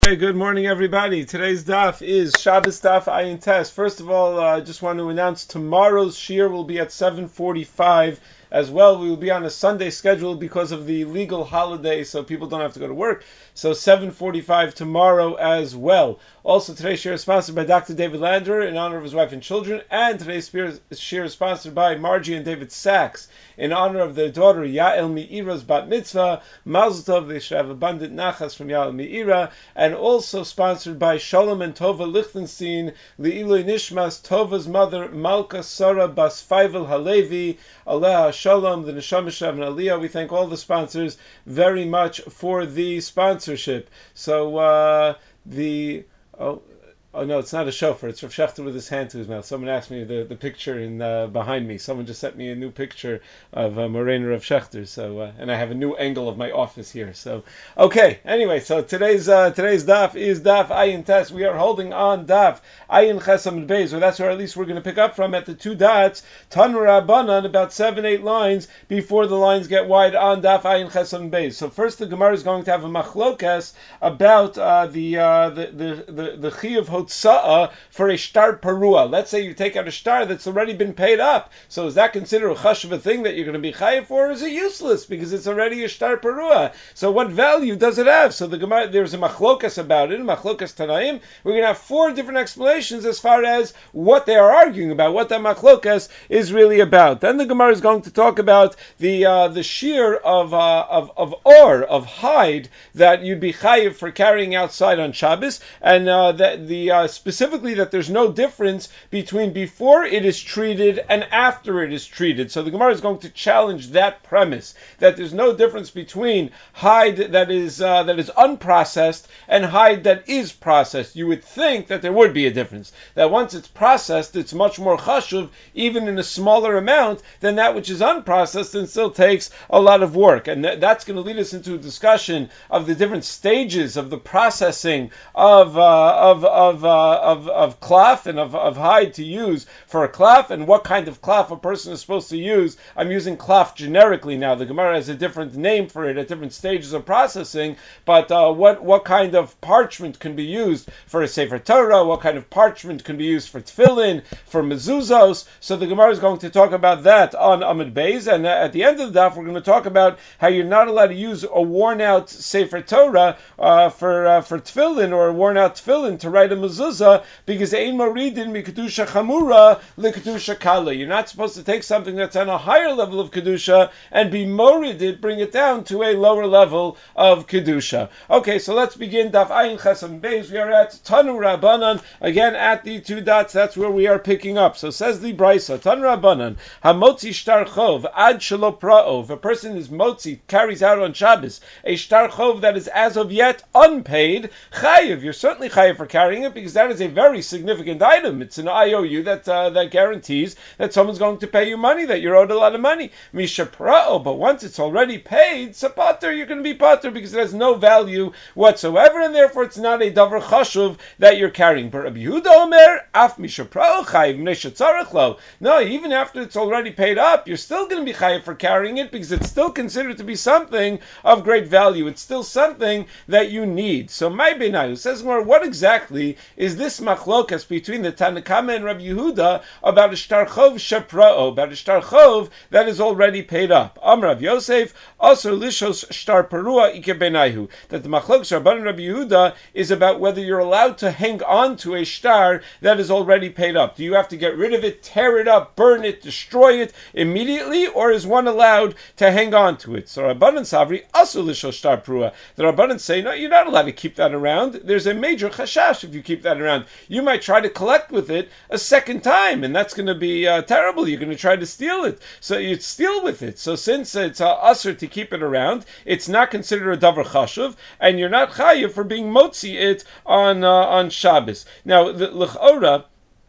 Hey, good morning, everybody. Today's daf is Shabbos daf Ayin Tes. First of all, I just want to announce tomorrow's shir will be at 7:45 as well. We will be on a Sunday schedule because of the legal holiday, so people don't have to go to work. So 7:45 tomorrow as well. Also, today's shir is sponsored by Dr. David Lander in honor of his wife and children, and today's shir is sponsored by Margie and David Sachs in honor of their daughter Yael Meira's bat mitzvah. Mazel tov, they should have abundant nachas from Yael Meira, and also sponsored by Shalom and Tova Lichtenstein, Le'iloi Nishmas, Tova's mother, Malka Sarah Bas Feivel Halevi, Aleha Shalom, the Neshama Shav and Aliyah. We thank all the sponsors very much for the sponsorship. So, Oh no, it's not a shofar. It's Rav Shechter with his hand to his mouth. Someone asked me the picture in behind me. Someone just sent me a new picture of Morena Rav Shechter. So and I have a new angle of my office here. So okay. Anyway, so today's daf is daf Ayin Tes. We are holding on daf Ayin Chesam Beis, or that's where at least we're going to pick up from at the two dots. Tanur Rabbanan, about 7-8 lines before the lines get wide on daf Ayin Chesam Beis. So first, the Gemara is going to have a machlokas about the chiyuv Hotza'ah for a shtar parua. Let's say you take out a shtar that's already been paid up. So is that considered a chashuv thing that you're going to be chayiv for, or is it useless because it's already a shtar parua? So what value does it have? So the Gemara, there's a machlokas about it, machlokas tanaim. We're going to have 4 different explanations as far as what they are arguing about, what that machlokas is really about. Then the Gemara is going to talk about the shear of or of hide that you'd be chayiv for carrying outside on Shabbos, and specifically that there's no difference between before it is treated and after it is treated. So the Gemara is going to challenge that premise, that there's no difference between hide that is unprocessed and hide that is processed. You would think that there would be a difference, that once it's processed, it's much more chashuv, even in a smaller amount, than that which is unprocessed and still takes a lot of work. And that's going to lead us into a discussion of the different stages of the processing of cloth and of hide to use for a cloth, and what kind of cloth a person is supposed to use. I'm using cloth generically now. The Gemara has a different name for it at different stages of processing, but what kind of parchment can be used for a Sefer Torah, what kind of parchment can be used for tefillin, for mezuzos. So the Gemara is going to talk about that on Amud Beis, and at the end of the daf we're going to talk about how you're not allowed to use a worn out Sefer Torah for tefillin, or a worn out tefillin to write a mezuzah, because ein moridin mikadusha chamura lekadusha kala. You're not supposed to take something that's on a higher level of kedusha and be morided, bring it down to a lower level of kedusha. Okay, so let's begin daf Ayin Chesam Beis. We are at Tanu Rabbanan, again at the 2 dots. That's where we are picking up. So says the Brisa, Tanu Rabbanan, hamotzi shtar chov ad shelo pra'o. If a person is motzi, carries out on Shabbos a shtar chov that is as of yet unpaid, chayiv. You're certainly chayiv for carrying it, because that is a very significant item. It's an IOU that guarantees that someone's going to pay you money, that you're owed a lot of money. Misha pra'o, but once it's already paid, sapater, you're going to be pater because it has no value whatsoever, and therefore it's not a davar chashuv that you're carrying. But Rabbi Yehuda Omer, af misha pra'o chayiv mnesha tzarech lo. No, even after it's already paid up, you're still going to be chayiv for carrying it, because it's still considered to be something of great value. It's still something that you need. So my benayu says more, what exactly is this machlokas between the Tanakama and Rabbi Yehuda about a shtar chov shepra'o, about a shtar chov that is already paid up? Rav Yosef, also lishos shtar parua ike benayu, that the machlokas Rabban and Rabbi Yehuda is about whether you're allowed to hang on to a shtar that is already paid up. Do you have to get rid of it, tear it up, burn it, destroy it immediately, or is one allowed to hang on to it? So Rabban and Savri, also lishos shtar parua, the Rabban say, no, you're not allowed to keep that around. There's a major chashash if you keep that around. You might try to collect with it a second time, and that's going to be terrible. You're going to try to steal it. So you'd steal with it. So since it's usher to keep it around, it's not considered a davar chashuv, and you're not chayiv for being motzi it on Shabbos. Now, the l'chora,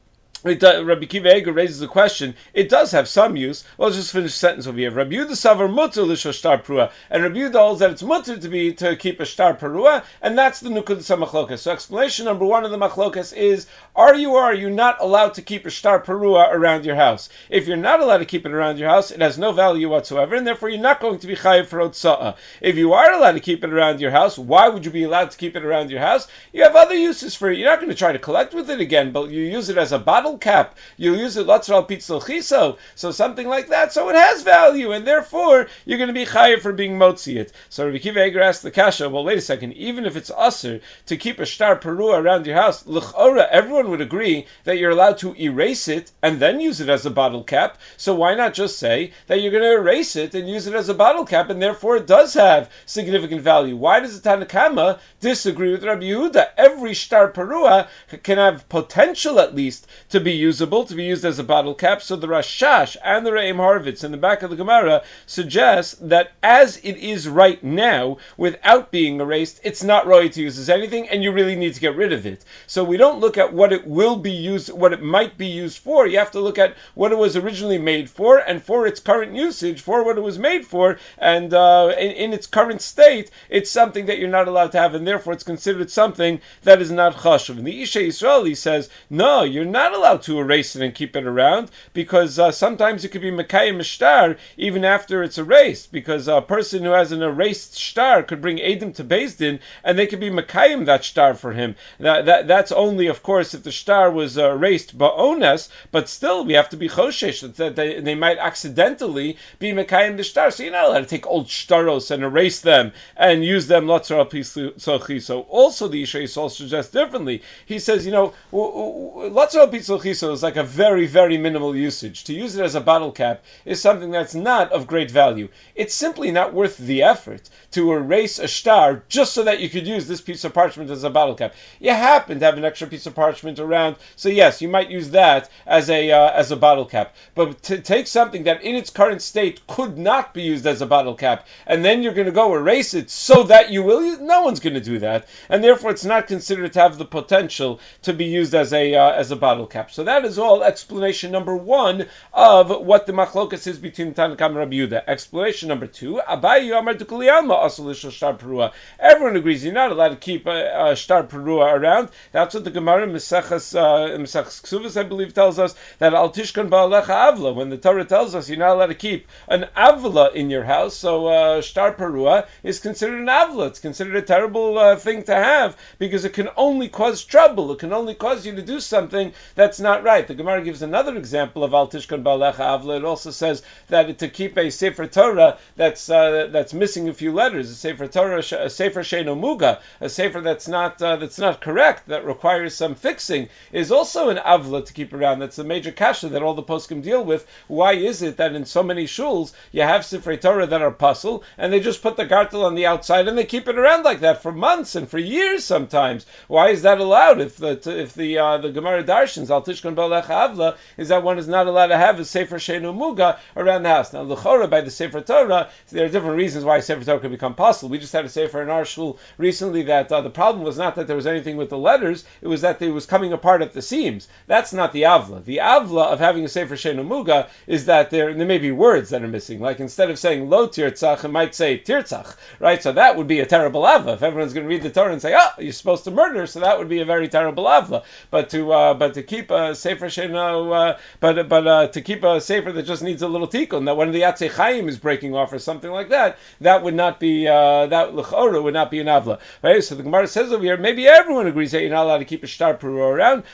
Rabbi Kiva Eger raises the question. It does have some use. Well, let's just finish the sentence over here. Rabbi Yehuda savar mutter l'sho shtar perua, and Rabbi Yehuda holds that it's mutter to keep a shtar perua, and that's the nukud machlokas. So explanation number one of the machlokas is: are you or are you not allowed to keep a shtar perua around your house? If you're not allowed to keep it around your house, it has no value whatsoever, and therefore you're not going to be chayiv for otza'ah. If you are allowed to keep it around your house, why would you be allowed to keep it around your house? You have other uses for it. You're not going to try to collect with it again, but you use it as a bottle cap, you'll use it latzral pitzol chiso, so something like that, so it has value, and therefore you're going to be chayiv for being motzi it. So Rabbi Kiva Eger asked the kasha, well, wait a second, even if it's usher to keep a shtar perua around your house, l'chora, everyone would agree that you're allowed to erase it and then use it as a bottle cap, so why not just say that you're going to erase it and use it as a bottle cap, and therefore it does have significant value? Why does the Tanna Kama disagree with Rabbi Yehuda? Every shtar perua can have potential, at least, to be usable, to be used as a bottle cap. So the Rashash and the Re'im Horvitz in the back of the Gemara suggest that as it is right now, without being erased, it's not right to use as anything, and you really need to get rid of it. So we don't look at what it will be used, what it might be used for. You have to look at what it was originally made for, and for its current usage, for what it was made for, and in its current state, it's something that you're not allowed to have, and therefore it's considered something that is not chashuv. And the Isha Yisraeli says, no, you're not allowed to erase it and keep it around, because sometimes it could be mekayim shtar even after it's erased, because a person who has an erased shtar could bring edim to Beis Din, and they could be mekayim that shtar for him. That's only, of course, if the shtar was erased ba'ones, but still we have to be choshesh that they might accidentally be mekayim the shtar. So you're not allowed to take old shtaros and erase them and use them lotzar pitzol. So also the Isha Yisrael suggests differently. He says, lotzar pitzol is like a very, very minimal usage. To use it as a bottle cap is something that's not of great value. It's simply not worth the effort to erase a shtar just so that you could use this piece of parchment as a bottle cap. You happen to have an extra piece of parchment around, so yes, you might use that as a bottle cap. But to take something that in its current state could not be used as a bottle cap, and then you're going to go erase it so that you will use, no one's going to do that, and therefore it's not considered to have the potential to be used as a bottle cap. So that is all explanation number one of what the machlokas is between Tanna Kama and Rabbi Yehuda. Explanation number two, Abaye Yomar D'Kuliyama Asur L'Shel Shtar Perua. Everyone agrees you're not allowed to keep a shtar perua around. That's what the Gemara Mesechus Ksuvas, I believe, tells us, that Al Tishkan Ba'alecha Avla. When the Torah tells us you're not allowed to keep an avla in your house, so shtar perua is considered an avla. It's considered a terrible thing to have, because it can only cause trouble. It can only cause you to do something that's not right. The Gemara gives another example of Al Tishkan Ba'alecha Avla. It also says that to keep a Sefer Torah that's missing a few letters, a Sefer Torah, a Sefer Sheino Muga, a Sefer that's not correct, that requires some fixing, is also an avla to keep around. That's a major kasha that all the poskim deal with. Why is it that in so many shuls you have Sefer Torah that are puzzle, and they just put the gartel on the outside and they keep it around like that for months and for years sometimes? Why is that allowed? If the Gemara Darshans Al Tishkan Ba'alecha Avla is that one is not allowed to have a Sefer Sheinu Muga around the house. Now, l'chora, by the Sefer Torah, there are different reasons why Sefer Torah could become possible. We just had a Sefer in our shul recently that the problem was not that there was anything with the letters, it was that it was coming apart at the seams. That's not the avla. The avla of having a Sefer Sheinu Muga is that there may be words that are missing. Like instead of saying lo tirtzach, it might say tirtzach, right? So that would be a terrible avla. If everyone's going to read the Torah and say, you're supposed to murder, so that would be a very terrible avla. But to keep a Sefer Sheinu, to keep a Sefer that just needs a little tikkun, that one of the Yatzei Chaim is breaking off or something like that, that would not be that l'chora would not be an avla. Right? So the Gemara says over here, maybe everyone agrees that you're not allowed to keep a shtar perua around.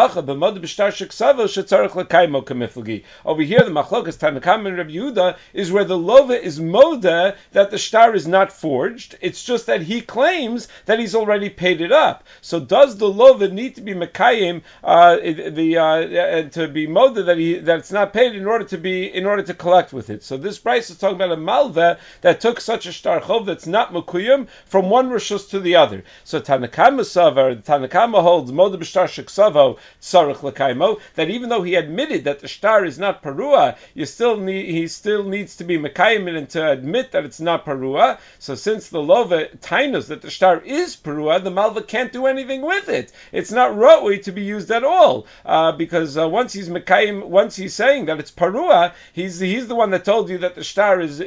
Over here, the machlokas Tanna Kama and Rabbi Yehuda is where the lova is moda that the shtar is not forged. It's just that he claims that he's already paid it up. So does the lova need to be mekayim to be moda that it's not paid in order to collect with it? So this price is talking about a malva that took such a shtar chov that's not mekuyim from one rishus to the other. So Tanna Kama holds moda b'shtar sheksavo tzarich l'kaimo, that even though he admitted that the shtar is not parua, he still needs to be mekayim and to admit that it's not parua. So since the lova tainos that the shtar is parua, the malva can't do anything with it. It's not ra'ui to be used at all. because once he's Mekayim, once he's saying that it's Parua, he's the one that told you that the shtar is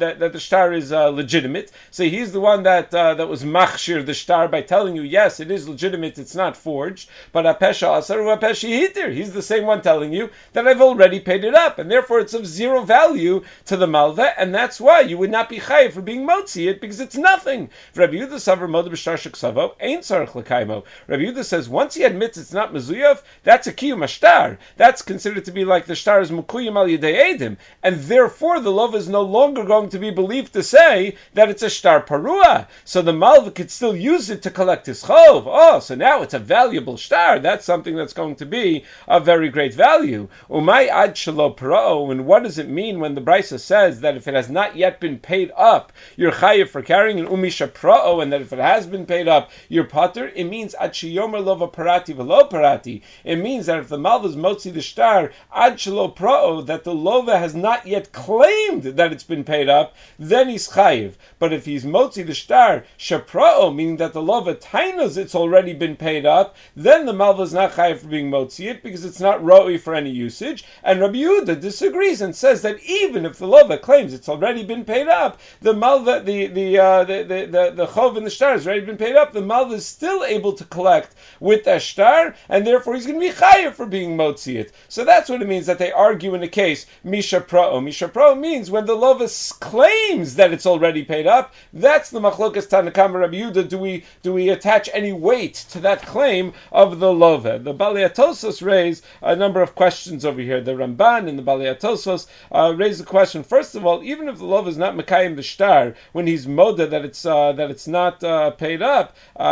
legitimate. So he's the one that was machshir the shtar by telling you, yes, it is legitimate, it's not forged. But apesha asaru apeshi hitir, he's the same one telling you that I've already paid it up, and therefore it's of zero value to the malva, and that's why you would not be chayiv for being motzi it, because it's nothing. Rabbi Yehuda savar moed b'shtar sheksavo ein tzarich l'kaimo. Rabbi Yehuda says once he admits it's not mezuyav, that's a kiyum ashtar. That's considered to be like the shtar is mukuyim al yedei edim, and therefore the love is no longer going to be believed to say that it's a shtar parua. So the malva could still use it to collect his chov. Oh, so now it's a valuable shtar. That's something that's going to be of very great value. Umay ad shelo parao. And what does it mean when the Brisa says that if it has not yet been paid up, you're chayiv for carrying an umisha pra'o, and that if it has been paid up, you're pater? It means ad sheyomer lova parati velo parati. It means that if the malva is motzi the shtar ad shelo pra'o, that the lova has not yet claimed that it's been paid up, then he's chayiv. But if he's motzi the shtar shapra'o, meaning that the lova tainos it's already been paid up, then the malva is not chayiv for being motzi it, because it's not roi for any usage. And Rabbi Yehuda disagrees and says that even if the lova claims it's already been paid up, the malva, the chov in the shtar has already been paid up, the malva is still able to collect with that shtar, and therefore he's going to be chayiv for being motzi it. So that's what it means that they argue in a case misha pra'o. Misha pra'o means when the lova claims that it's already paid up. That's the machlokas Tanakama Rabbi Yehuda. Do we attach any weight to that claim of the lova? The Balei Atosos raise a number of questions over here. The Ramban and the Balei Atosos raise the question. First of all, even if the lova is not mekayim the shtar, when he's moda that it's not paid up,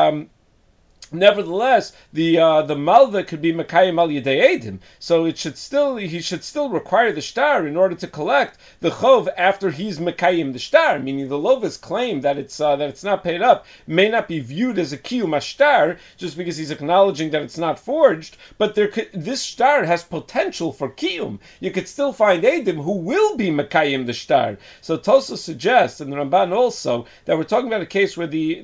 nevertheless, the malva could be mekayim al yedei edim, so he should still require the shtar in order to collect the chov after he's mekayim the shtar. Meaning the lova's claim that it's not paid up may not be viewed as a kiyum ashtar just because he's acknowledging that it's not forged. But this shtar has potential for kiyum. You could still find edim who will be mekayim the shtar. So Tosa suggests, and the Ramban also, that we're talking about a case where they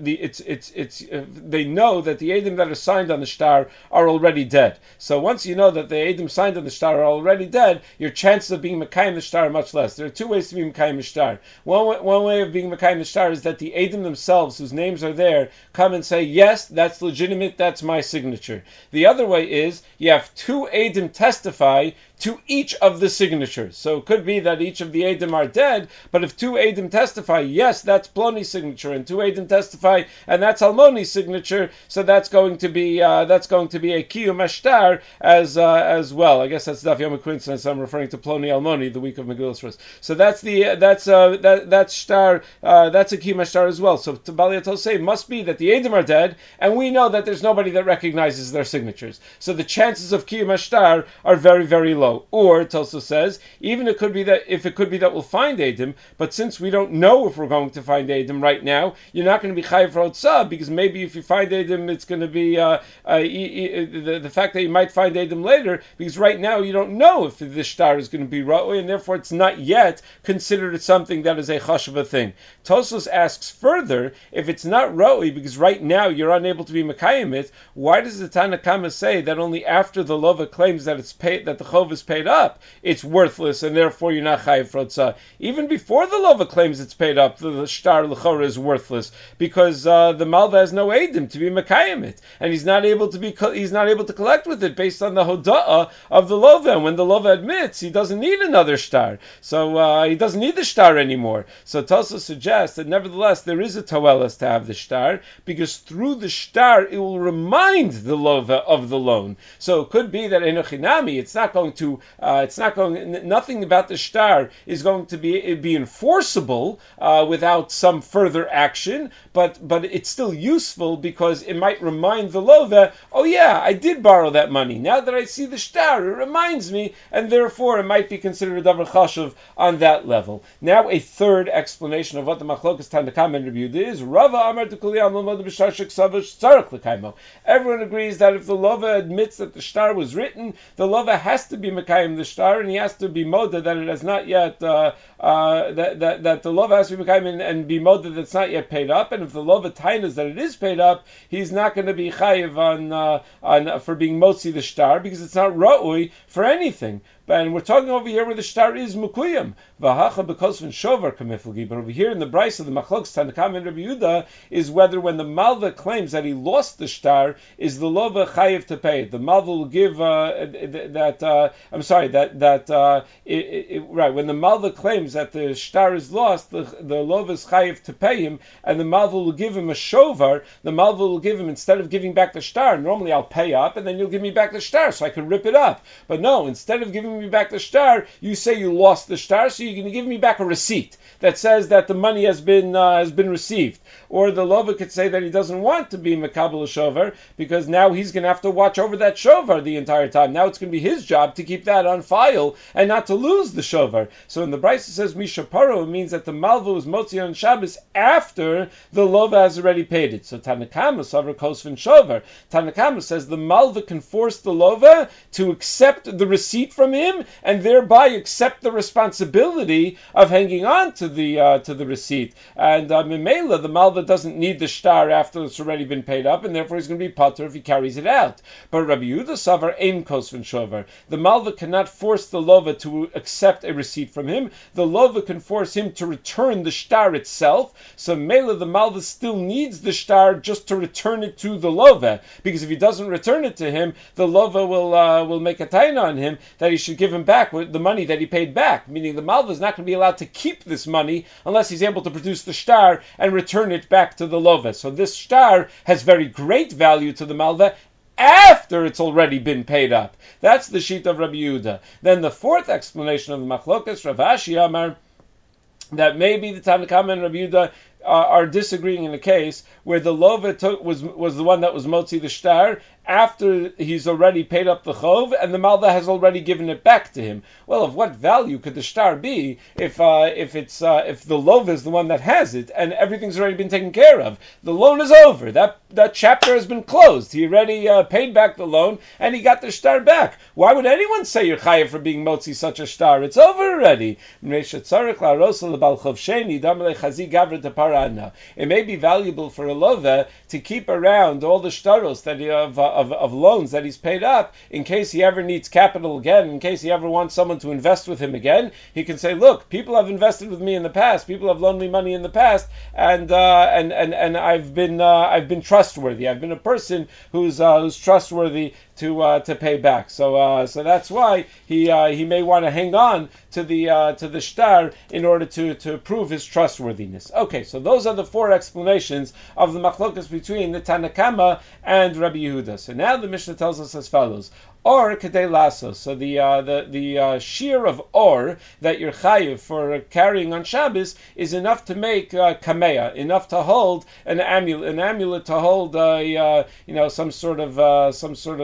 know that the edim that are signed on the shtar are already dead. So once you know that the edim signed on the shtar are already dead, your chances of being mekayim the shtar are much less. There are two ways to be mekayim the shtar. One way of being mekayim the shtar is that the edim themselves, whose names are there, come and say, yes, that's legitimate, that's my signature. The other way is you have two edim testify to each of the signatures. So it could be that each of the edim are dead, but if two edim testify, yes, that's Ploni's signature, and two edim testify, and that's Almoni's signature, so that's going to be a kiyum ashtar as well. I guess that's daf yom coincidence. I'm referring to Ploni Almoni, the week of Megillas Rus. So that's shtar. That's a kiyum ashtar as well. So to Balei Atosos must be that the edim are dead, and we know that there's nobody that recognizes their signatures. So the chances of kiyum ashtar are very, very low. Or Tosa says, even it could be that we'll find edim, but since we don't know if we're going to find edim right now, you're not going to be chayiv for otzah, because maybe if you find edim, it's going to be the fact that you might find edim later, because right now you don't know if the shtar is going to be ra'oi, and therefore it's not yet considered something that is a chashuva thing. Tosos asks further, if it's not ra'oi, because right now you're unable to be mekayim it, why does the Tanakama say that only after the lova claims that it's paid, that the chov is paid up, it's worthless, and therefore you're not chayiv for otzah? Even before the lova claims it's paid up, the shtar l'chora is worthless, because the malva has no edim to be mekayim it, and he's not able to collect with it based on the hoda'ah of the lova. And when the lova admits, he doesn't need another shtar, so he doesn't need the shtar anymore. So Tosa suggests that nevertheless there is a toelas to have the shtar, because through the shtar it will remind the lova of the loan. So it could be that enochinami, nothing about the shtar is going to be enforceable without some further action, but it's still useful because it might remind the lova, oh yeah, I did borrow that money. Now that I see the shtar, it reminds me, and therefore it might be considered a davar chashuv on that level. Now a third explanation of what the machlokas Tanakama and Rabbi Yehuda is, Rava Amar Dekuli Amlomod B'Shtar Sheksavash Tzarich L'Kaimo. Everyone agrees that if the lova admits that the shtar was written, the lova has to be mekayim the shtar, and he has to be moda that it has not yet that the lova has to be mekayim and be moda that's not yet paid up. And if the lova tainas that it is paid up, he's not going going to be chayiv on for being motzi the shtar because it's not ra'ui for anything. And we're talking over here where the shtar is mukuyam. V'hacha bekosvin shovar kamiflagi. But over here in the brayso of the machlokes Tanakam and Rabbi Yehuda is whether when the malva claims that he lost the shtar, is the lova chayiv to pay it. The malva will give right when the malva claims that the shtar is lost, the lova is chayiv to pay him, and the malva will give him a shovar. The malva will give him, instead of giving back the shtar, normally I'll pay up and then you'll give me back the shtar so I can rip it up. But no, instead of giving me back the shtar, you say you lost the shtar, so you're going to give me back a receipt that says that the money has been received. Or the lova could say that he doesn't want to be mekabel shovar because now he's going to have to watch over that shovar the entire time. Now it's going to be his job to keep that on file and not to lose the shovar. So when the brayso says mishaparo, it means that the malva was motzi on Shabbos after the lova has already paid it. So Tanakama savar kosvin shovar. Tanakama says the malva can force the lova to accept the receipt from him and thereby accept the responsibility of hanging on to the receipt. And Mimela, the malva doesn't need the shtar after it's already been paid up, and therefore he's going to be patur if he carries it out. But Rabbi Yehuda savar ein kosvin shovar. The malva cannot force the lova to accept a receipt from him. The lova can force him to return the shtar itself. So Mela, the malva still needs the shtar just to return it to the lova, because if he doesn't return it to him, the lova will make a taina on him that he should give him back the money that he paid back, meaning the malva is not going to be allowed to keep this money unless he's able to produce the shtar and return it back to the lova. So this shtar has very great value to the malva after it's already been paid up. That's the sheet of Rabbi Yehuda. Then the fourth explanation of the machlokas, Rav Ashi Amar, that maybe the Tanakama and Rabbi Yehuda are disagreeing in a case where the lova was the one that was motzi the shtar after he's already paid up the chov and the malva has already given it back to him. Well, of what value could the shtar be if the lova is the one that has it and everything's already been taken care of? The loan is over. That chapter has been closed. He already paid back the loan and he got the shtar back. Why would anyone say you're chayav for being motzi such a shtar? It's over already. It may be valuable for a lova to keep around all the shtaros that of loans that he's paid up in case he ever needs capital again, in case he ever wants someone to invest with him again. He can say, look, people have invested with me in the past, people have loaned me money in the past, and I've been trustworthy. I've been a person who's trustworthy to pay back. So that's why he may want to hang on to the shtar in order to prove his trustworthiness. Okay, so those are the four explanations of the machlokas between the Tanakama and Rabbi Yehuda. So now the Mishnah tells us as follows: Or kedei lasos. So the shear of or that you're chayiv for carrying on Shabbos is enough to make kameya, enough to hold an amulet to hold some sort of a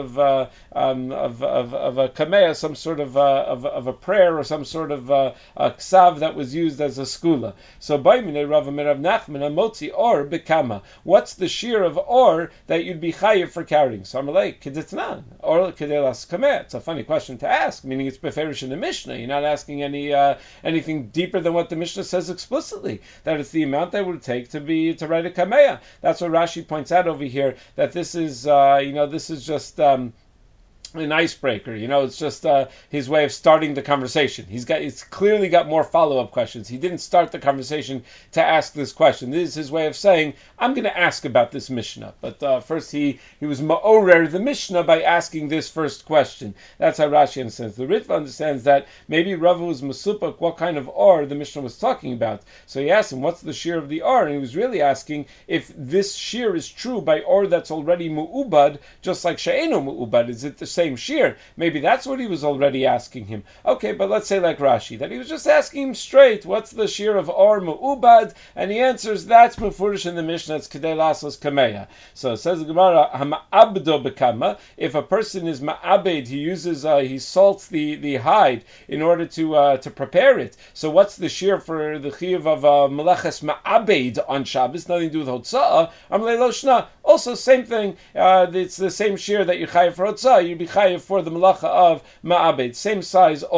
kameya, some sort of a prayer or some sort of a ksav that was used as a skula. So ba'imine Rav Nachman amotzi or bekama. What's the shear of or that you'd be chayiv for carrying? So I'm like kedetnan or kedei. It's a funny question to ask, meaning it's beferish in the Mishnah. You're not asking anything deeper than what the Mishnah says explicitly, that it's the amount that it would take to write a kameya. That's what Rashi points out over here, that this is just an icebreaker, it's just his way of starting the conversation. He's clearly got more follow-up questions. He didn't start the conversation to ask this question. This is his way of saying, I'm going to ask about this Mishnah. But first he was ma'orer the Mishnah by asking this first question. That's how Rashi understands. The Ritva understands that maybe Rava was masupak what kind of or the Mishnah was talking about. So he asked him, what's the shear of the or? And he was really asking if this shear is true by or that's already mu'ubad, just like she'eno mu'ubad. Is it the same shear? Maybe that's what he was already asking him. Okay, but let's say like Rashi, that he was just asking him straight, what's the shear of or mu'ubad? And he answers, that's mefurish in the Mishnah, it's kedei lasos kameya. So it says the Gemara, hama'abdo bekama, if a person is ma'abed, he salts the hide in order to prepare it. So what's the shear for the chiyuv of meleches ma'abed on Shabbos? Nothing to do with hotza'ah. Amrei lo shna. Also, same thing. It's the same shear that you chayiv for hotza'ah. You'd be chayiv for the malacha of ma'abed, same size or.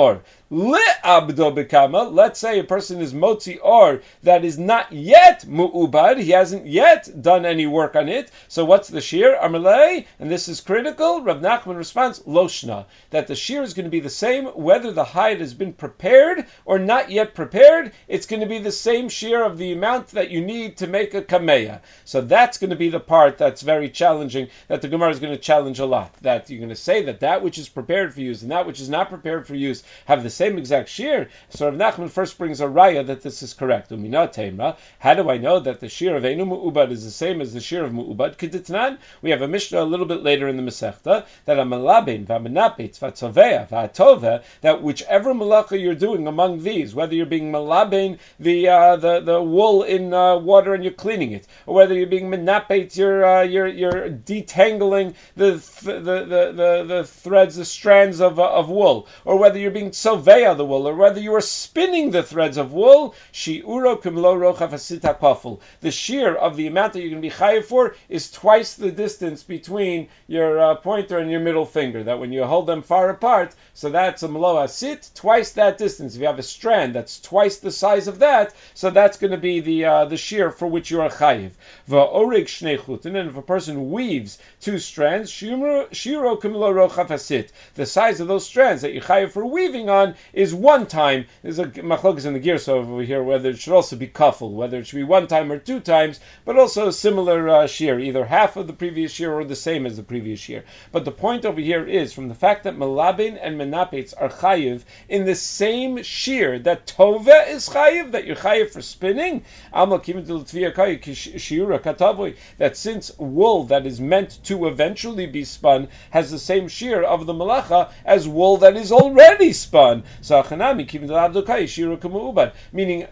Le'abdo bekama. Let's say a person is motzi or that is not yet mu'ubad. He hasn't yet done any work on it. So what's the shear? Amalei, and this is critical. Rav Nachman responds, Loshna, that the shear is going to be the same whether the hide has been prepared or not yet prepared. It's going to be the same shear of the amount that you need to make a kameya. So that's going to be the part that's very challenging, that the Gemara is going to challenge a lot. That you're going to say that which is prepared for use and that which is not prepared for use have the same exact shear. So Rav Nachman first brings a raya that this is correct. Umina teimra. How do I know that the shear of Einu Mu'ubad is the same as the shear of Mu'ubad? Keditnan. We have a Mishnah a little bit later in the Masechta that a malabin, v'amenapetz, v'atzovea, v'atova, that whichever malacha you're doing among these, whether you're being malabin the wool in water and you're cleaning it, or whether you're being menapetz, you're detangling the threads, the strands of wool, or whether you're being tzovea the wool, or whether you are spinning the threads of wool, shi'uro kimlo rochav hasita kafel. The shear of the amount that you're going to be chayiv for is twice the distance between your pointer and your middle finger. That when you hold them far apart, so that's a melo asit, twice that distance. If you have a strand that's twice the size of that, so that's going to be the shear for which you are chayiv. Va'orig shnei chutin, and if a person weaves two strands, shiro kimlo rochav hasit. The size of those strands that you chayiv for weaving on is one time. There's a machlokas in the gears over here whether it should also be kafel, whether it should be one time or two times, but also a similar shear, either half of the previous year or the same as the previous year. But the point over here is from the fact that malabin and menapetz are chayiv in the same shear that tove is chayiv, that you're chayiv for spinning, that since wool that is meant to eventually be spun has the same shear of the malacha as wool that is already spun. So meaning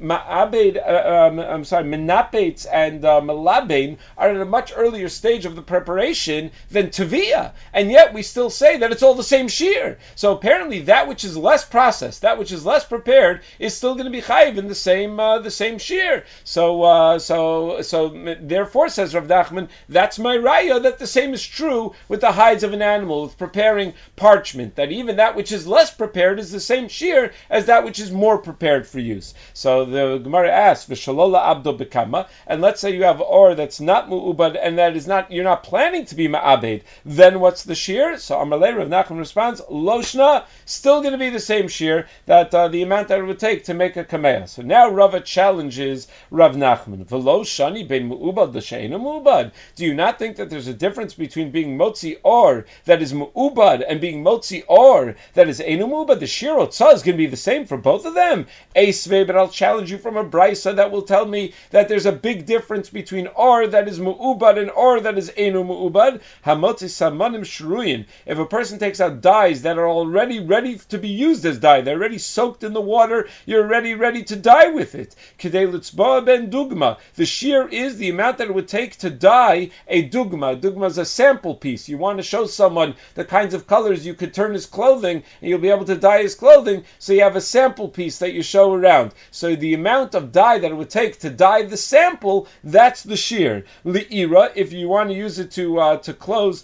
menapetz and malabain are at a much earlier stage of the preparation than teviyah, and yet we still say that it's all the same shear. So apparently that which is less processed, that which is less prepared, is still going to be chayiv in the same shear. So therefore, says Rav Nachman, that's my raya that the same is true with the hides of an animal, with preparing parchment, that even that which is less prepared is the same shear as that which is more prepared for use. So the Gemara asks, V'shalola abdo bekama, and let's say you have or that's not mu'ubad and that is not, you're not planning to be ma'abed, then what's the shear? So Amalei Rav Nachman responds, Loshna, still going to be the same shear, that the amount that it would take to make a kameya. So now Rava challenges Rav Nachman, V'lo shani bein mu'ubad l'she'ena mu'ubad. Do you not think that there's a difference between being motzi or that is mu'ubad and being motzi or that is enu mu'ubad? The shear otzah is going to be the same for both of them. Eisvei, but I'll challenge you from a brisa that will tell me that there's a big difference between or that is mu'ubad and or that is enu mu'ubad. Hamotzi samanim shruyin. If a person takes out dyes that are already ready to be used as dye, they're already soaked in the water, you're already ready to dye with it. Kidei litzboa ben dugma. The shear is the amount that it would take to dye a dugma. Dugma is a sample piece. You want to show someone the kinds of colors you could turn his clothing, and you'll be able to dye his clothing, so you have a sample piece that you show around. So the amount of dye that it would take to dye the sample, that's the shear. Li'ira, if you want to use it to close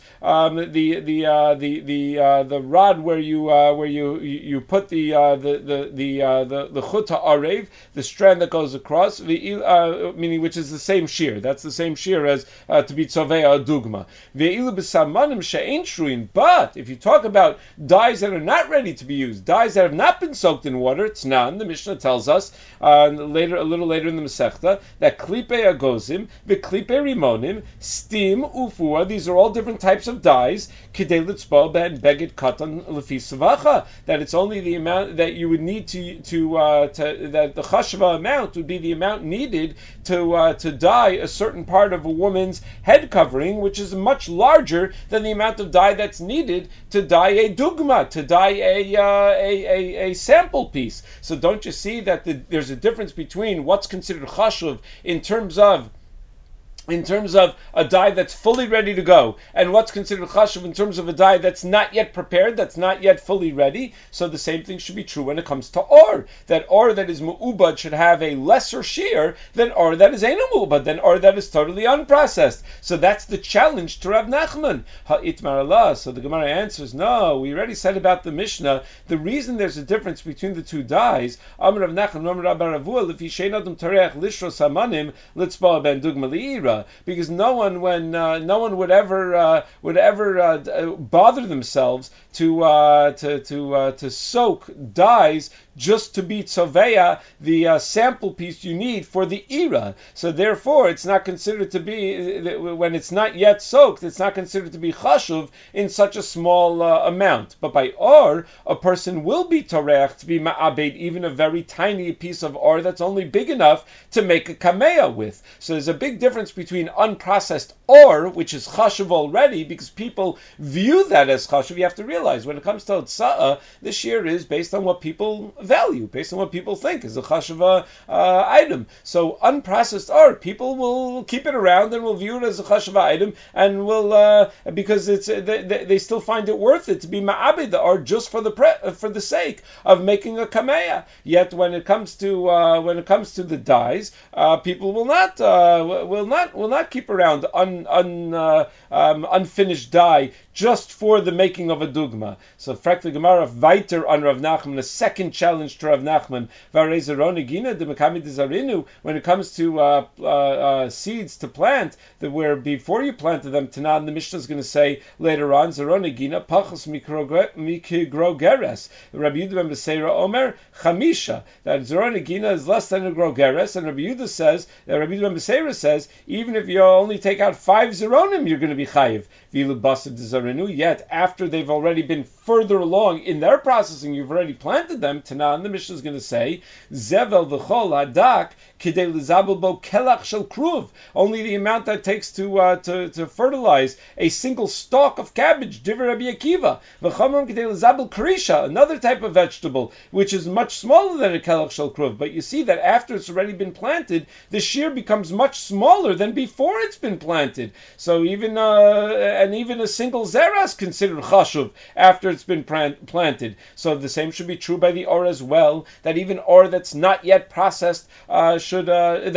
the rod where you put the chuta arev, the strand that goes across, meaning which is the same shear. That's the same shear as to be tzovea dugma. But if you talk about dyes that are not ready to be used, dyes that have not been soaked in water, it's none. The Mishnah tells us a little later in the Masechta that klipe agozim, v'klipe rimonim, steam, ufua, these are all different types of dyes, kidei litzbo ben beged katan lefi savacha, that it's only the amount that you would need to that the chashva amount would be the amount needed to dye a certain part of a woman's head covering, which is much larger than the amount of dye that's needed to dye a dugma, to dye a sample piece. So don't you see that there's a difference between what's considered chashuv in terms of in terms of a dye that's fully ready to go, and what's considered chashuv in terms of a dye that's not yet prepared, that's not yet fully ready. So the same thing should be true when it comes to or. That or that is mu'ubad should have a lesser shear than or that is einu mu'ubad, than or that is totally unprocessed. So that's the challenge to Rav Nachman. Ha'itmar Allah. So the Gemara answers, no, we already said about the Mishnah, the reason there's a difference between the two dyes, Amar Rav Nachman, Amar Rabbi Ravua, if Yishein Adam Tareach Lishros Hamanim, Litzba Ben Dugma Li'ira. Because no one would ever bother themselves to soak dyes just to be tzoveya, the sample piece you need for the ira. So therefore, it's not considered to be, when it's not yet soaked, it's not considered to be chashuv in such a small amount. But by or, a person will be toreach to be ma'abed, even a very tiny piece of or that's only big enough to make a kameya with. So there's a big difference between unprocessed or, which is chashuv already, because people view that as chashuv. You have to realize, when it comes to tza'ah, the shear is based on what people value, based on what people think is a chashuv item. So unprocessed or, people will keep it around and will view it as a chashuv item, and will because it's they still find it worth it to be ma'abed the or just for the sake of making a kameya. Yet when it comes to the dyes, people will not keep around unfinished dye just for the making of a dugma. So, frankly, Gemara weiter on Rav Nachman, the second challenge to Rav Nachman, when it comes to seeds to plant, that where before you planted them, Tanan, the Mishnah is going to say later on, Zeronegina, Pachos Mikrogeres. Rabbi Yehuda ben Beseira Omer, Chamisha, that Zeronegina is less than a grogeres, and Rabbi Yehuda says, Rabbi Yehuda ben Beseira says, even if you only take out 5 Zeronim, you're going to be chayiv. Yet after they've already been further along in their processing, you've already planted them. Tanan, the Mishnah is going to say, Zevel v'chol hadak kidei lizabel bo kelach shel kruv. Only the amount that takes to fertilize a single stalk of cabbage. Divrei Rabbi Akiva. V'chamram kidei lizabel karisha, another type of vegetable, which is much smaller than a kelach shel kruv. But you see that after it's already been planted, the shear becomes much smaller than before it's been planted. So even a single zera is considered chashuv after it's been planted. So the same should be true by the or as well. That even or that's not yet processed should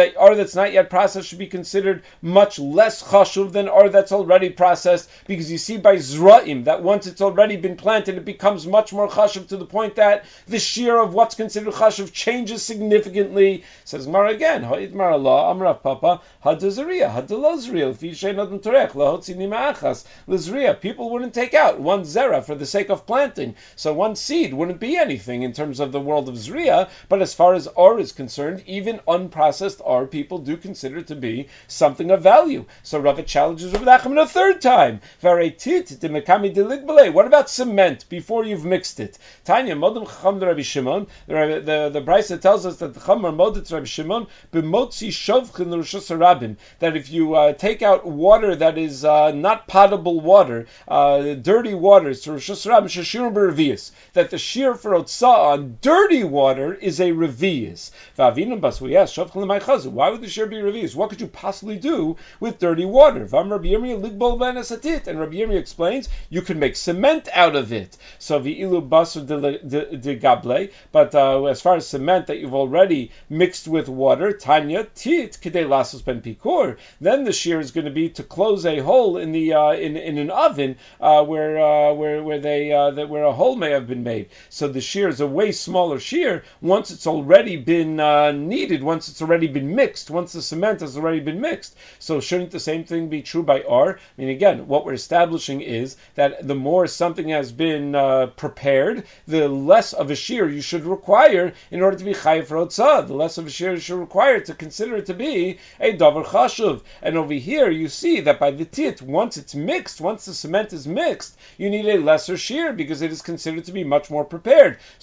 be considered much less chashuv than or that's already processed. Because you see by zra'im that once it's already been planted, it becomes much more chashuv to the point that the shear of what's considered chashuv changes significantly. Says Gemara again, ha'idmar Allah amrav papa hadazariya hadalozriya l'fi not torech lahotzi nima'achas. People wouldn't take out one zera for the sake of planting. So one seed wouldn't be anything in terms of the world of zriya, but as far as or is concerned, even unprocessed or people do consider to be something of value. So Rava challenges Rav Nachman a third time. What about cement before you've mixed it? Tanya, Modem Chacham Rabbi Shimon, the Brisa tells us that the Chamar Modet Rabbi Shimon, b'motzi shovchin l'rishus harabim, that if you take out water that is not potable water, dirty waters, that the shear for otzah on dirty water is a revius. Why would the shear be revius? What could you possibly do with dirty water? And Rabbi Yirmiyah explains, you can make cement out of it. So but as far as cement that you've already mixed with water, Tanya tit kidei lasos ben pikur, then the shear is going to be to close a hole in the in an oven where a hole may have been made. So the shear is a way smaller shear once it's already been kneaded, once it's already been mixed, once the cement has already been mixed. So shouldn't the same thing be true by or? I mean, again, what we're establishing is that the more something has been prepared, the less of a shear you should require in order to be chayiv for otzah. The less of a shear you should require to consider it to be a davar chashuv. And over here you see that by the tit, once it's mixed, once the cement is mixed, you need a lesser shear because it is considered to be much more prepared. So shouldn't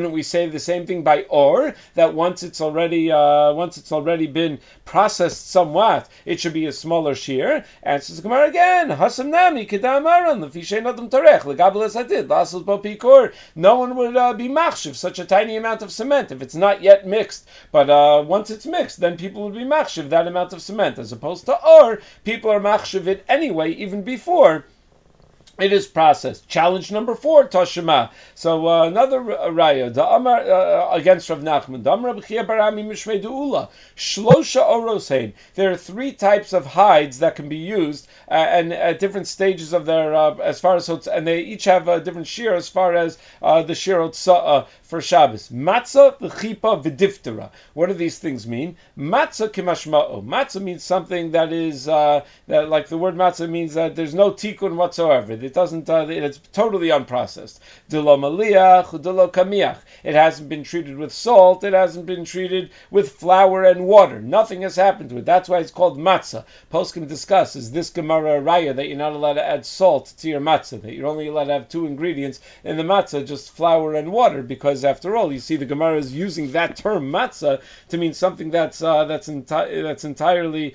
shouldn't we say the same thing by or, that once it's already been processed somewhat, it should be a smaller shear? Answers the Gemara again. Hasam nami kedamaran lefishay nadam tarech legabel esadid lasul bo pikor. No one would be machshiv such a tiny amount of cement if it's not yet mixed. But once it's mixed, then people would be machshiv that amount of cement, as opposed to or, people are machshiv it anyway, even before it is processed. Challenge number 4, Toshima. So another raya, the Amar against Rav Nachman. The Amar B'chia Barami Mishmei De'ula. Shlosha Orosein. There are 3 types of hides that can be used, and at different stages of their, as far as, and they each have a different shear as far as the shear for Shabbos. Matzah, v'chipa, v'diftera. What do these things mean? Matzah kimashma'o. Matzah means something that is, that like the word matzah means that there's no tikkun whatsoever. It doesn't, it's totally unprocessed. Delo maliach, delo kamiach. It hasn't been treated with salt, it hasn't been treated with flour and water. Nothing has happened to it. That's why it's called matzah. Poskim discuss, is this Gemara raya that you're not allowed to add salt to your matzah, that you're only allowed to have 2 ingredients in the matzah, just flour and water, because after all, you see the Gemara is using that term matzah to mean something that's entirely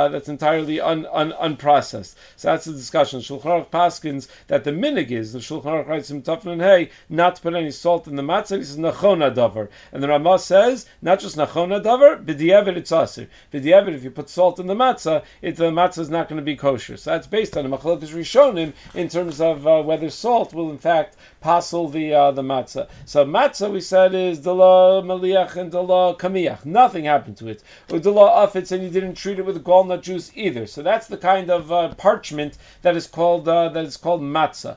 unprocessed. So that's the discussion. Shulchan Aruch paskins that the minig is, the Shulchan Aruch writes in Tafel and Hey, not to put any salt in the matzah. He says nachona davar, and the Ramah says not just nachona davar, b'diavad it's aser. B'diavad, if you put salt in the matzah, the matzah is not going to be kosher. So that's based on a machlokes rishonim in terms of whether salt will in fact passel the matzah. So matzah, we said, is dala maliach and dala kamiach. Nothing happened to it. Or dala afitz, and you didn't treat it with walnut juice either. So that's the kind of parchment that is called matzah.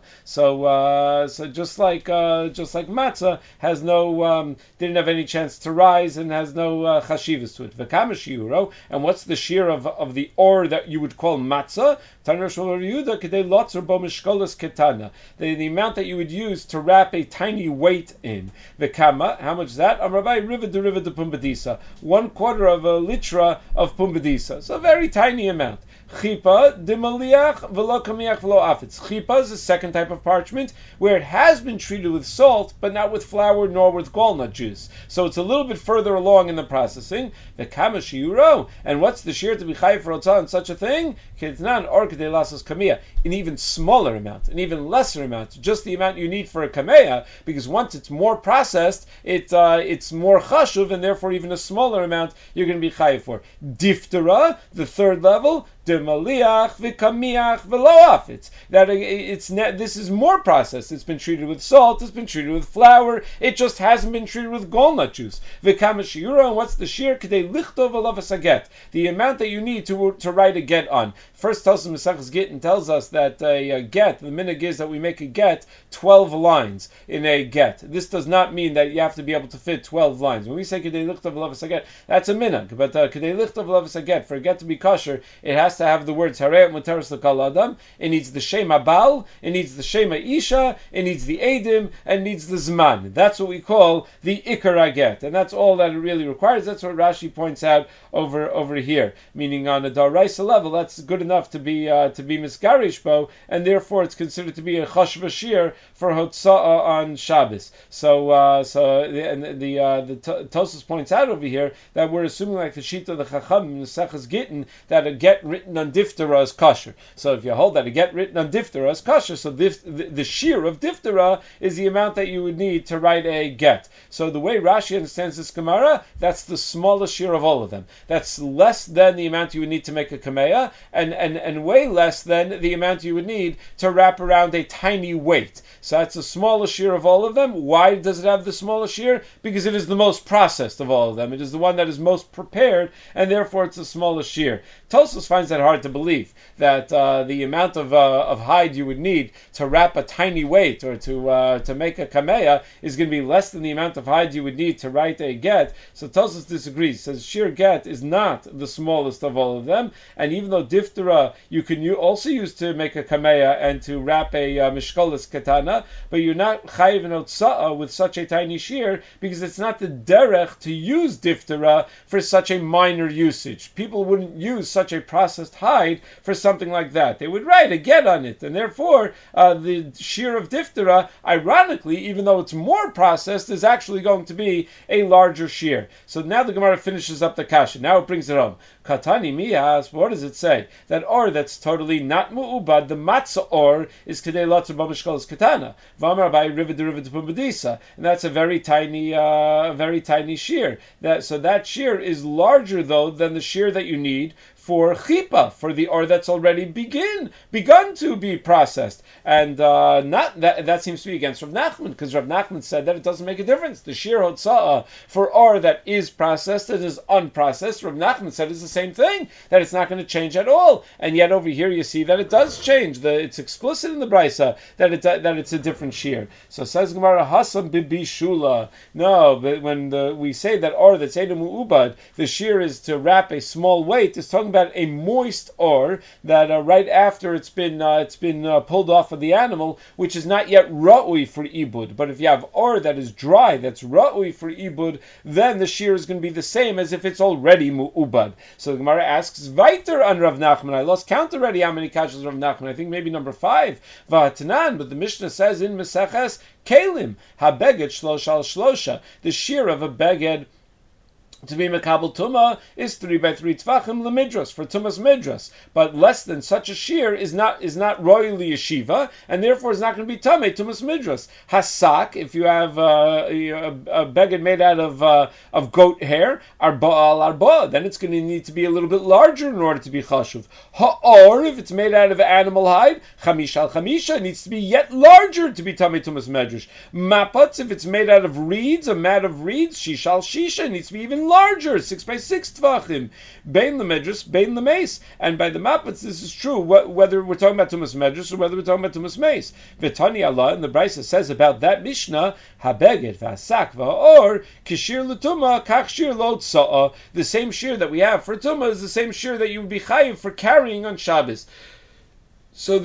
So just like matzah has no didn't have any chance to rise and has no chashivas to it. V'kama shiuro, and what's the shear of the ore that you would call matzah? Taner Shlomo Yehuda kedei lotzer bo mishkolas ketana. The amount that you would use to wrap a tiny weight in. V'kama, how much is that? Amrabai riva de pumbedisa. 1/4 of a litra of pumbedisa. So a very tiny amount. Chipa de maliach v'lo kamiach v'lo afitz. Chipa is the second type of parchment where it has been treated with salt, but not with flour nor with walnut juice. So it's a little bit further along in the processing. The kama shiuro, and what's the shear to be chayiv for otzah on such a thing? Ketnan or kedei lasos kamiyah, an even smaller amount, an even lesser amount, just the amount you need for a kameya, because once it's more processed, it's more chashuv, and therefore even a smaller amount you're going to be chayiv for. Diftera, the third level. De maliach v'kamiach v'lo afitz. This is more processed. It's been treated with salt. It's been treated with flour. It just hasn't been treated with walnut juice. V'kama shiura. And what's the shear? Kedei lichtov alavas haget. The amount that you need to write a get on. First, Tosafos Maseches Gittin tells us that a get, the minig is that we make a get 12 lines in a get. This does not mean that you have to be able to fit 12 lines. When we say kedei lichtov alavas haget, that's a minig. But kedei lichtov alavas haget, for a get to be kosher, it has to have the words Harei Muteros L'Kol Adam. It needs the Shema Baal, it needs the Shema Isha, it needs the Edim, and it needs the Zman. That's what we call the Ikar Aget, and that's all that it really requires. That's what Rashi points out over here. Meaning on a Daraisa level, that's good enough to be Misgarish Bo, and therefore it's considered to be a Chosh Vashir for Hotza'ah on Shabbos. So the Tosfos points out over here that we're assuming, like the Shita of the Chacham in the Seches Gittin, that a get written on diftera is kosher. So if you hold that a get written on diftera is kosher, so the shear of diftera is the amount that you would need to write a get. So the way Rashi understands this Gemara, that's the smallest shear of all of them. That's less than the amount you would need to make a kameya, and way less than the amount you would need to wrap around a tiny weight. So that's the smallest shear of all of them. Why does it have the smallest shear? Because it is the most processed of all of them. It is the one that is most prepared, and therefore it's the smallest shear. Tosfos finds that hard to believe, that the amount of hide you would need to wrap a tiny weight or to make a kameya is going to be less than the amount of hide you would need to write a get. So Tosfos disagrees. Says sheer get is not the smallest of all of them, and even though diftera you can also use to make a kameya and to wrap a mishkolas katana, but you're not chayiv and otza'ah with such a tiny shear because it's not the derech to use diftera for such a minor usage. People wouldn't use such a processed processed hide for something like that. They would write a get on it, and therefore the shear of diphthera, ironically, even though it's more processed, is actually going to be a larger shear. So now the Gemara finishes up the kasha. Now it brings it home. Katani miyas, what does it say? That or that's totally not mu'ubad, the matzah or is kedei latzer b'mishkalas katana. V'amar by rivid pumbedisa. And that's a very tiny shear. So that shear is larger though than the shear that you need for chipa, for the or that's already begun to be processed. And not that seems to be against Rav Nachman, because Rav Nachman said that it doesn't make a difference. The shear hotza'ah for or that is processed and is unprocessed, Rav Nachman said is the same thing, that it's not going to change at all. And yet over here you see that it does change. It's explicit in the Brisa that it's a different shear. So says Gemara, Hasam bibi shula. No, but when we say that or that's einu mu'ubad, the shear is to wrap a small weight, it's talking about a moist or that right after it's been pulled off of the animal, which is not yet ra'ui for ibud. But if you have or that is dry, that's ra'ui for ibud, then the shear is going to be the same as if it's already mu'ubad. So the Gemara asks, Vaiter on Rav Nachman. I lost count already how many kashas Rav Nachman. I think maybe number 5. Va'atanan, but the Mishnah says in Meseches Kelim, habeged shlosha al shlosha, the shear of a beged to be mekabel tuma is 3 by 3 tvachim lemidras for tumas midras, but less than such a shear is not royally yeshiva, and therefore is not going to be tamei tumas midras. Hasak, if you have a beged made out of goat hair, arba al arba, then it's going to need to be a little bit larger in order to be chashuv. Ha'or, if it's made out of animal hide, chamisha al chamisha, needs to be yet larger to be tamei tumas medrash. Mapatz, if it's made out of reeds, a mat of reeds, shisha al shisha, needs to be even larger, 6 by 6 tvachim. Bein lemedrus, bein lemeis. And by the mapats, this is true, whether we're talking about tumas medrus or whether we're talking about tumas meis. V'tani Allah, and the Brisa says about that Mishnah, habeged v'asak v'or kishir l'tuma kach shir lo tza'ah. The same shear that we have for tuma is the same shear that you would be chayiv for carrying on Shabbos. So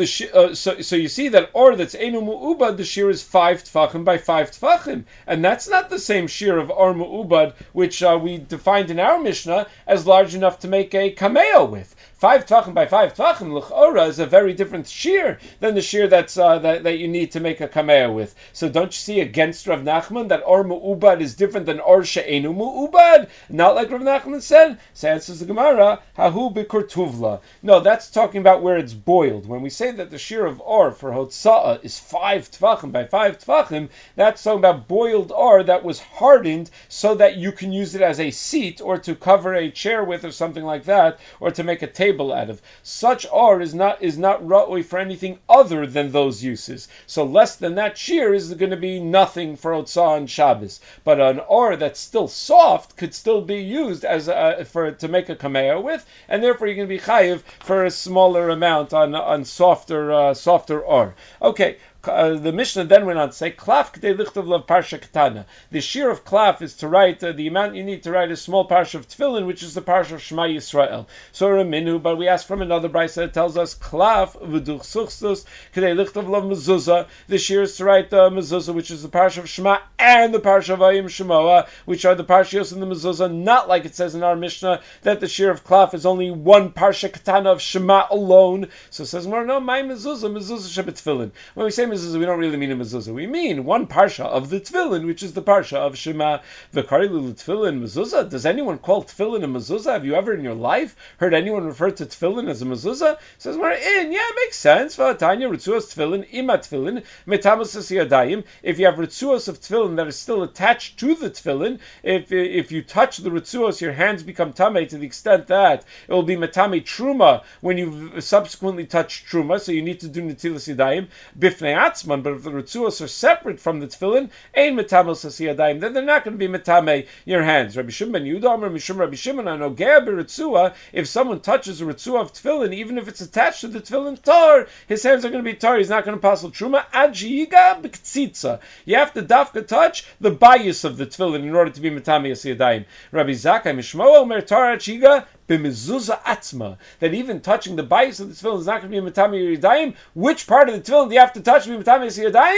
so you see that or that's einu mu'ubad, the shear is 5 tfachim by 5 tfachim, and that's not the same shear of or mu'ubad which we defined in our Mishnah as large enough to make a kameo with. 5 tvachim by 5 tvachim, l'chora, is a very different shear than the shear that you need to make a kamea with. So don't you see against Rav Nachman that or mu'ubad is different than or she'enu mu'ubad? Not like Rav Nachman said. So answers the Gemara, hahu bikur tuvla. No, that's talking about where it's boiled. When we say that the shear of or for hotza'ah is 5 tvachim by 5 tvachim, that's talking about boiled or that was hardened so that you can use it as a seat or to cover a chair with or something like that, or to make a table out of. Such or is not ra'oi for anything other than those uses. So less than that shear is going to be nothing for Otzah and Shabbos. But an or that's still soft could still be used as to make a kamea with, and therefore you're going to be chayiv for a smaller amount on softer or. Okay. The Mishnah then went on to say, Klaf k'dei lichtov lav parsha katana. The shear of klaf is to write, the amount you need to write a small parsha of tefillin, which is the parsha of Shema Yisrael. So Raminu, but we ask from another brisa that tells us, Klaf v'duch suchstus k'dei lichtov lav mezuzah. The shear is to write the mezuzah, which is the parsha of Shema, and the parsha of Ayim Shemoah, which are the parshiyos in the mezuzah, not like it says in our Mishnah, that the shear of klaf is only one parsha katana of Shema alone. So it says, no, my mezuzah shabbat tefillin. When we say mezuzah, we don't really mean a mezuzah. We mean one parsha of the tefillin, which is the parsha of Shema. V'karilu tefillin mezuzah. Does anyone call tefillin a mezuzah? Have you ever in your life heard anyone refer to tefillin as a mezuzah? Says we're in. Yeah, it makes sense. V'atanya ritzuos tefillin ima tefillin metamos yadayim. If you have ritzuos of tefillin that is still attached to the tefillin, if you touch the ritzuos, your hands become tamei to the extent that it will be metame truma when you subsequently touch truma. So you need to do netilas yadayim bifnei atzman. But if the ritzuos are separate from the tefillin, ein metamos yadayim, then they're not going to be metame your hands. Rabbi Shimon ben Yehuda Amar Mishum Rabbi Shimon anogea b'ritzua. If someone touches a ritzua of tefillin, even if it's attached to the tefillin tar, his hands are going to be tar. He's not going to pass truma. Ajiga b'ktzitza. You have to dafka touch the bias of the tefillin in order to be metame yadayim. Rabbi Zakkai Mishmoah Omer tar ajiga b'mezuzah atzma, that even touching the bias of the tefillin is not going to be metame yadayim. Which part of the tefillin do you have to touch to be metame yadayim?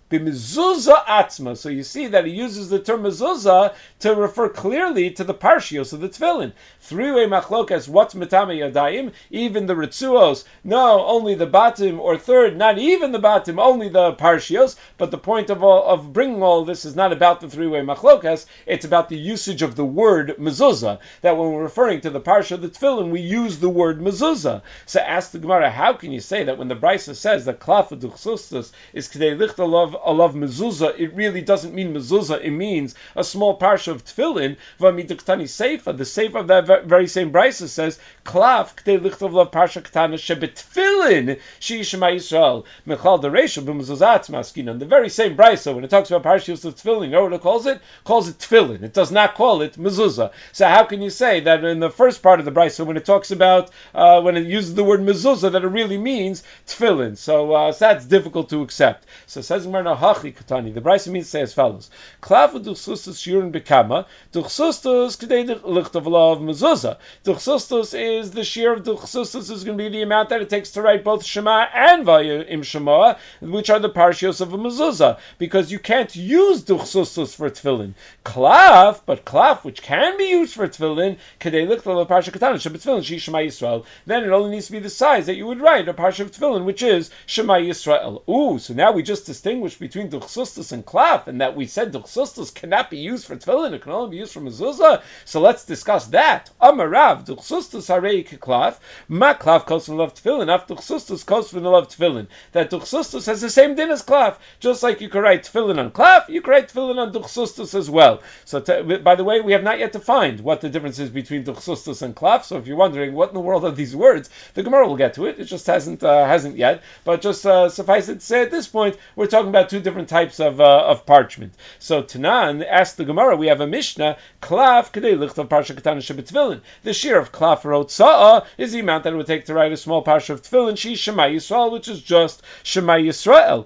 b'mezuzah atzma. So you see that he uses the term mezuzah to refer clearly to the parshios of the tefillin. Three-way machlokas, what's metame yadayim? Even the ritzuos, no, only the batim, or third, not even the batim, only the parshios. But the point of bringing all this is not about the three-way machlokas, it's about the usage of the word mezuzah, that when we're referring to the parsha of the tefillin, we use the word mezuzah. So ask the Gemara, how can you say that when the Brisa says that klaf duchsustus is k'dei licht alav mezuzah, it really doesn't mean mezuzah, it means a small parsha of tefillin, v'amiduktani seifa, the seifa of that very same Brisa says, klaf k'dei licht alav parsha ktana shebetfillin she'yishma Yisrael, mechal dereisha b'mezuzah maskinon. The very same Brisa, when it talks about parshas of tefillin, you know what it calls it? It calls it tefillin. It does not call it mezuzah. So how can you say that in the first part of the Brisa, when it talks about, when it uses the word mezuzah, that it really means tefillin? So that's difficult to accept. So says Gemara Hachi Katani. The Brisa means to say as follows: Klaf duchsustus shiurin bekama. Duchsustus k'dei lichtav alav mezuzah. Duchsustus is the shear of duchsustus is going to be the amount that it takes to write both Shema and Vayim Shema, which are the parshios of a mezuzah, because you can't use duchsustus for tefillin. Klaf, but klaf, which can be used for tefillin, k'dei lichtav alav parsha katana shebetfillin she'yishma Yisrael. Then it only needs to be the size that you would write a parsha of tefillin, which is Shema Yisrael. Ooh, so now we just distinguished between duchsustus and klaf, and that we said duchsustus cannot be used for tefillin, it can only be used for mezuzah. So let's discuss that. Amarav, duchsustus harei klaf, ma klaf kosvin love tefillin, af duchsustus kosvin love tefillin. That duchsustus has the same din as klaf. Just like you could write tefillin on klaf, you could write tefillin on duchsustus as well. So by the way, we have not yet defined what the difference is between duchsustus and klaf. So if you're wondering what in the world are these words, the Gemara will get to it. It just hasn't yet. But just suffice it to say at this point, we're talking about two different types of parchment. So Tanan asked the Gemara, we have a Mishnah, klaf k'dei lichtav parsha katana shebetfillin. The shear of klaf or otza'ah is the amount that it would take to write a small parsha of tefillin, she Shema Yisrael, which is just Shema Yisrael.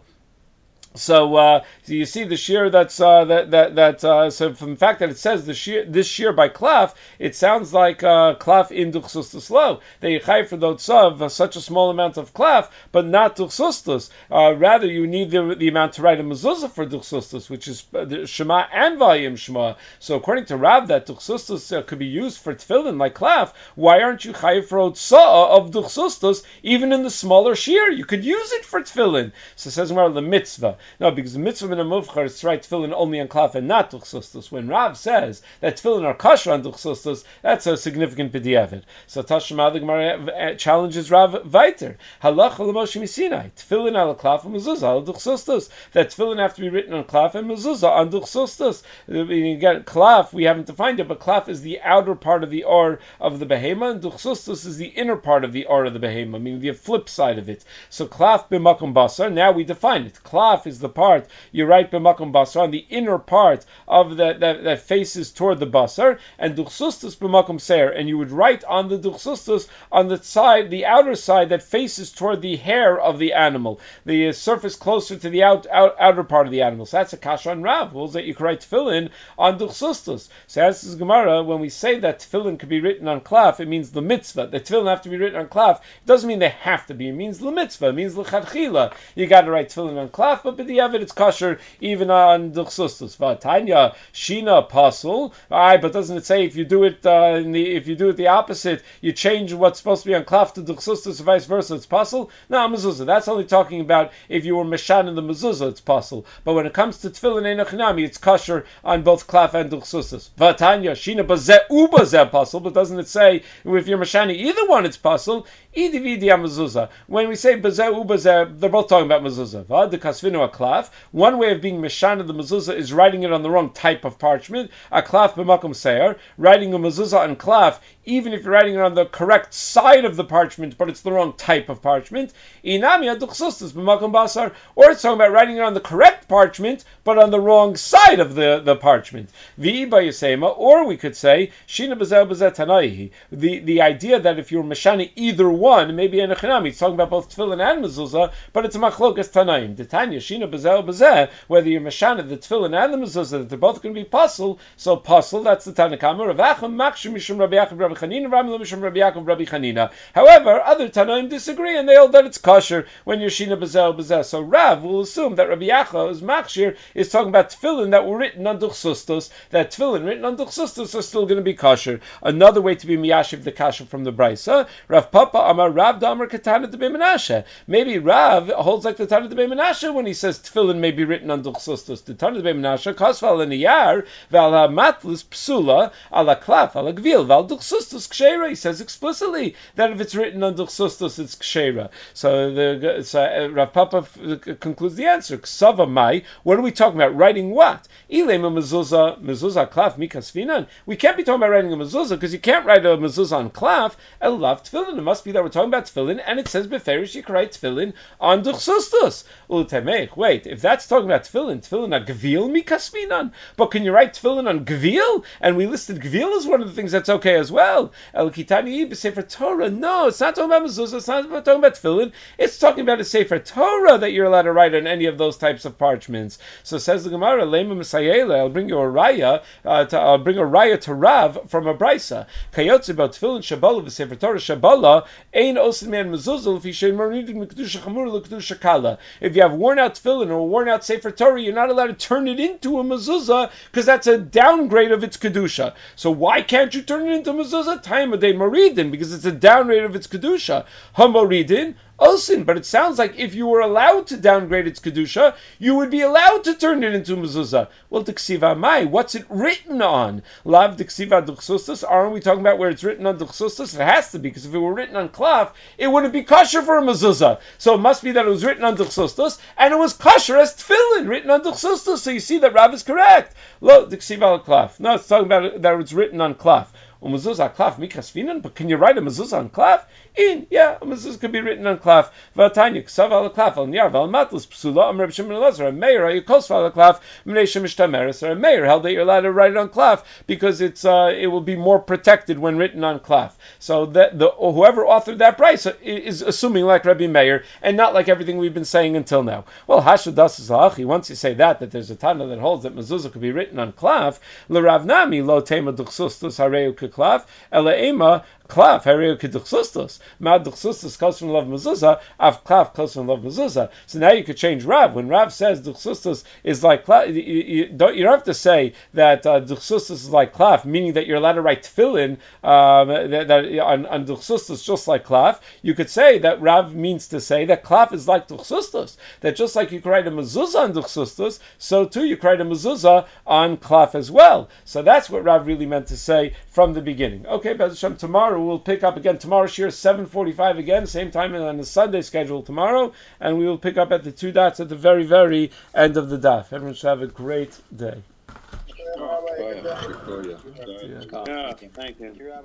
So you see the shear that's so from the fact that it says this shear by klaf, it sounds like klaf in duchsustus lo. They chayv for the otzav such a small amount of klaf, but not duchsustus. Rather, you need the amount to write a mezuzah for duchsustus, which is Shema and Vayim Shema. So according to Rav, that duchsustus could be used for tefillin like klaf. Why aren't you chayv for otzah of duchsustus even in the smaller shear? You could use it for tefillin. So it says more the mitzvah. No, because the mitzvah in a muvchar is to write tefillin only on klaf and not duchsustus. When Rav says that tefillin are kosher on duchsustus, that's a significant b'diavad. So Tashma the Gemara challenges Rav weiter. Halacha l'Moshe Misinai, tefillin al klaf and mezuzah al duchsustus. That tefillin have to be written on klaf and mezuzah on duchsustus. Again, klaf we haven't defined it, but klaf is the outer part of the or of the behema, and duchsustus is the inner part of the or of the behema, meaning the flip side of it. So klaf b'makom basar. Now we define it. Klaf is the part you write b'makom basar on the inner part of that faces toward the basar, and duchsustus b'makom seir, and you would write on the duchsustus on the side, the outer side that faces toward the hair of the animal, the surface closer to the outer part of the animal. So that's a kasha on Rav, rules that you can write tefillin on duchsustus. So as is Gemara, when we say that tefillin could be written on klaf, it means the mitzvah. The tefillin have to be written on klaf. It doesn't mean they have to be. It means the mitzvah. It means l'chadchila. You got to write tefillin on klaf, but b'diavad it's kosher even on duchsustus. V'atanya shina pasul. But doesn't it say if you do it the opposite, you change what's supposed to be on klaf to duchsustus, or vice versa, it's pasul? No, mezuzah. That's only talking about if you were meshan in the mezuzah, it's pasul. But when it comes to tefillin einachinami, it's kosher on both klaf and duchsustus. V'atanya shina bazeh ubazeh pasul. But doesn't it say if you're meshani either one, it's pasul? When we say bazeh ubazeh, they're both talking about mezuzah. V'adekasvinu aklaf. One way of being meshan of the mezuzah is writing it on the wrong type of parchment. A klaf b'makom seir, writing a mezuzah on klaf, even if you're writing it on the correct side of the parchment, but it's the wrong type of parchment. Inami aduchsustus b'makom basar, or it's talking about writing it on the correct parchment, but on the wrong side of the parchment. V'iba yisema, or we could say shina b'zeh b'zeh tanaihi. The idea that if you're meshani either one, maybe in a chinami, it's talking about both tefillin and mezuzah, but it's a machlokas tanaim. The tanya shina b'zeh b'zeh, whether you're meshana the tefillin and the mezuzah, that they're both going to be pasul. So pasul, that's the Tanakama. Rav Acham makshim mishum Rabbi Yaakov Rav Rabbi Chanina, Rabbi Mishum Rabbi Yaakov, Rabbi Chanina. However, other Tanaim disagree, and they hold that it's kosher when you're Shina B'zeh B'zeh. So Rav will assume that Rabbi Yaakov's Machshir is talking about tefillin that were written on Duchsustos, that tefillin written on Duchsustos are still going to be kosher. Another way to be miyashiv the kasher from the Brisa, Rav Papa Amar Rav Damar Katana de Menashe. Maybe Rav holds like the Tana de Menashe when he says tefillin may be written on Duchsustos. The Tana de Menashe, Kasval and Iyar, Val HaMatlis Psula, Ala Klaf, Ala Gvil, Val Duchsustos Kshera. He says explicitly that if it's written on Duchsustos, it's Kshera. So Rav Papa concludes the answer. Ksava Mai, what are we talking about? Writing what? Ilema mezuzah klaf mikasfinan. We can't be talking about writing a mezuzah because you can't write a mezuzah on klaf. Elav tefillin. It must be that we're talking about tefillin, and it says beferish you can write tefillin on duchsustus. Ultemech. Wait, if that's talking about tefillin a gvil mikasfinan. But can you write tefillin on gvil? And we listed gvil as one of the things that's okay as well. El kitani b'sefer Torah. No, it's not talking about mezuzah. It's not talking about tefillin. It's talking about a sefer Torah that you're allowed to write on any of those types of parchments. So says the Gemara, Lema Misayela, I'll bring you a raya. I'll bring a raya to Rav from a brisa. Kayotze about tefillin shabala v'sefer Torah shabala ein osin man mezuzah if you maridim l'kedusha chamur l'kedusha kala. If you have worn out tefillin or worn out sefer Torah, you're not allowed to turn it into a mezuzah because that's a downgrade of its kedusha. So why can't you turn it into a mezuzah? Time of day maridin because it's a downgrade of its kedusha. Hamoridin. Osin, but it sounds like if you were allowed to downgrade its kedusha, you would be allowed to turn it into mezuzah. Well, diksiva mai, what's it written on? Lav diksiva duchsustus. Aren't we talking about where it's written on duchsustus? It has to be, because if it were written on klaf, it wouldn't be kosher for a mezuzah. So it must be that it was written on duchsustus, and it was kosher as tefillin written on duchsustus. So you see that Rav is correct. Lo diksiva klaf. No, it's talking about that it's written on klaf. Mezuzah klaf mikasfinan, but can you write a mezuzah on klaf? Yeah, a mezuzah can be written on klaf. V'atanya ksav al klaf al niyar v'al matlas psula am Reb Shimon Elazar a meir ayukos al klaf mnei shemishtameres or a meir held that you're allowed to write it on klaf because it will be more protected when written on klaf. So that whoever authored that price is assuming like Rabbi Meir and not like everything we've been saying until now. Well, hashudas zalachi. Once you say that there's a Tana that holds that mezuzah could be written on klaf, l'Rav Nami lo tema duchsustus hareu klaf, ela ema klaf hareu keduchsustus. Ma duchsustus comes from love mezuzah, av klaf comes from love mezuzah. So now you could change Rav. When Rav says duchsustus is like klaf, you don't have to say that duchsustus is like klaf, meaning that you're allowed to write tefillin that on duchsustus just like klaf. You could say that Rav means to say that klaf is like duchsustus, that just like you could write a mezuzah on duchsustus, so too you could write a mezuzah on klaf as well. So that's what Rav really meant to say from the beginning. Okay, Be'ez Hashem, tomorrow we'll pick up again. Tomorrow shir 7:45 again, same time on the Sunday schedule tomorrow, and we will pick up at the two dots at the very, very end of the daf. Everyone should have a great day. Yeah, thank you.